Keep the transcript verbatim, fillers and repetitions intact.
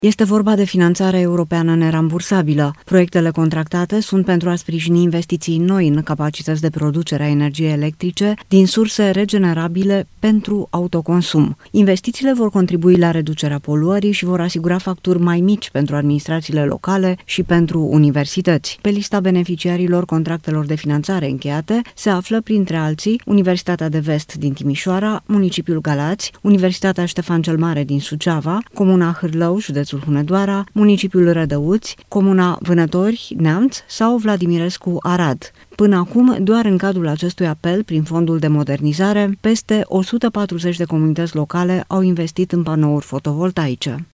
Este vorba de finanțare europeană nerambursabilă. Proiectele contractate sunt pentru a sprijini investiții noi în capacități de producere a energiei electrice din surse regenerabile pentru autoconsum. Investițiile vor contribui la reducerea poluării și vor asigura facturi mai mici pentru administrațiile locale și pentru universități. Pe lista beneficiarilor contractelor de finanțare încheiate se află, printre alții, Universitatea de Vest din Timișoara, Municipiul Galați, Universitatea Ștefan cel Mare din Suceava, Comuna Hârlău, județul Hunedoara, Municipiul Rădăuți, Comuna Vânători, Neamț sau Vladimirescu, Arad. Până acum, doar în cadrul acestui apel, prin fondul de modernizare, peste o sută patruzeci de comunități locale au investit în panouri fotovoltaice.